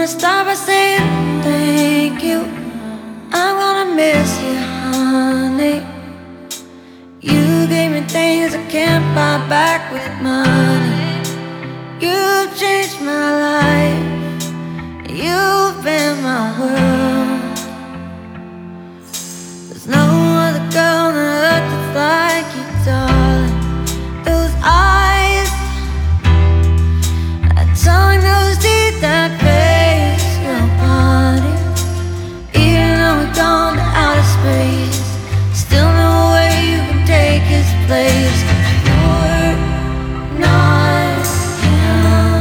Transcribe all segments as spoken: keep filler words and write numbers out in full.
wanna start by saying thank you. I'm gonna miss you, honey. You gave me things I can't buy back with money. You've changed my life. You've been my world. There's no other girl on earth that's like you, darling. Those eyes, that tongue, those teeth, that face, your body. Even though we've gone to outer space, still no way you can take his place. 'Cause you're not him.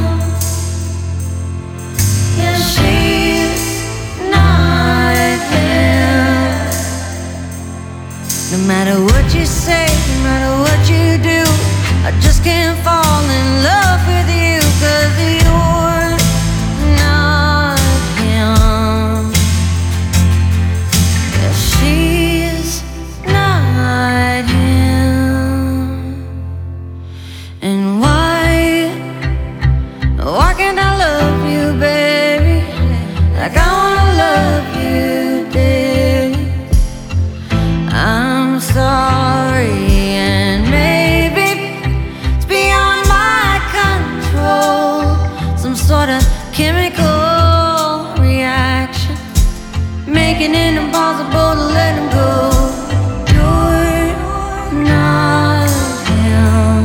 Yeah, she's not him. No matter what you say, no matter what you do, I just can't fall in love with you. 'Cause you're not him. Yeah, she's not him. And why, why can't I love you, baby, like I wanna love you, baby? I'm sorry, and maybe it's beyond my control. Some sort of chemical reaction, making it impossible to let him go. You're not him.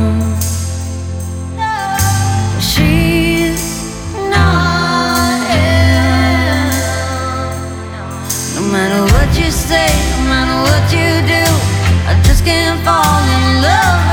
She's not him. No matter what you say, no matter what you do, I just can't fall in love